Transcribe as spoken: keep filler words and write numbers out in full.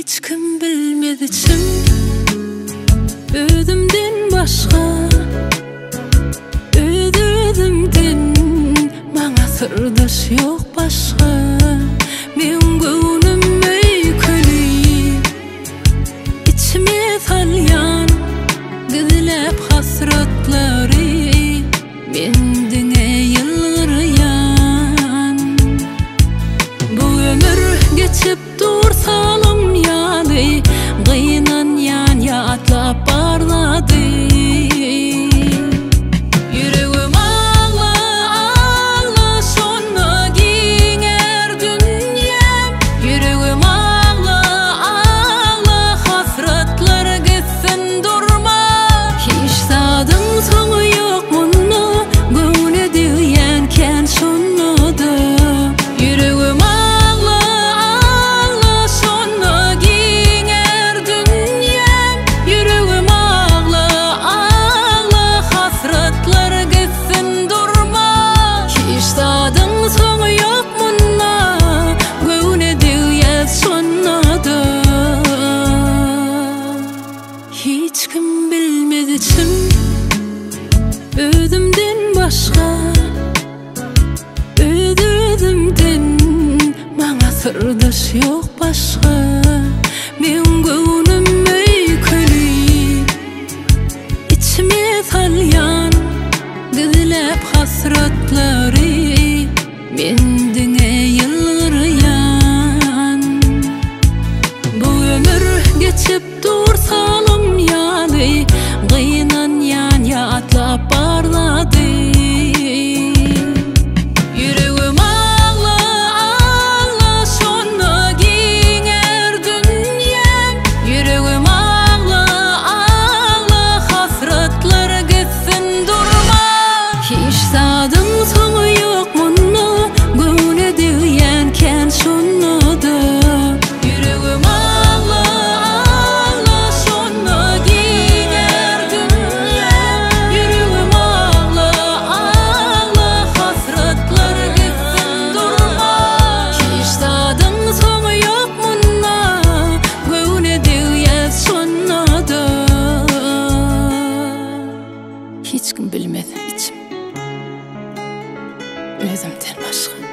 Hiç kim bilmedi çim özümden başka, öz-özümden bana sırdaş yok başka. Men gönlüm öyküli, içime salyan gizlep hasretleri, mendine yılgırayan. Bu ömür geçip dursalım yani, gıynan yan yatlap barladı. Yüreğim ağla ağla sonra ginger dünyam. Yüreğim ağla ağla hasretler gitsin durma. Hiç tadın sonu yok bunu, gönlü diyenken şunu da. Yüreğim hiç kim bilmedi çim özümden başka, öz-özümden bana sırdaş yok başka. Men gönlüm öyküli, içime salyan gizlep hasretleri, mendine yılgırayan. Bu ömür geçip dursalım yani, gıynan yan yatlap barladı. Yüreğim ağla ağla sonra ginger dünyam. Yüreğim ağla ağla hasretler gitsin durma. Hiç tadın sonu yok bunu, gönlü diyenken şunu da. Yüreğim ağla ağla sonra ginger dünyam. Yüreğim ağla ağla hasretler gitsin durma. Hiç tadın sonu yok bunda, gönlü diyen şunu da. Hiç kim bilmedi içim özümden başka.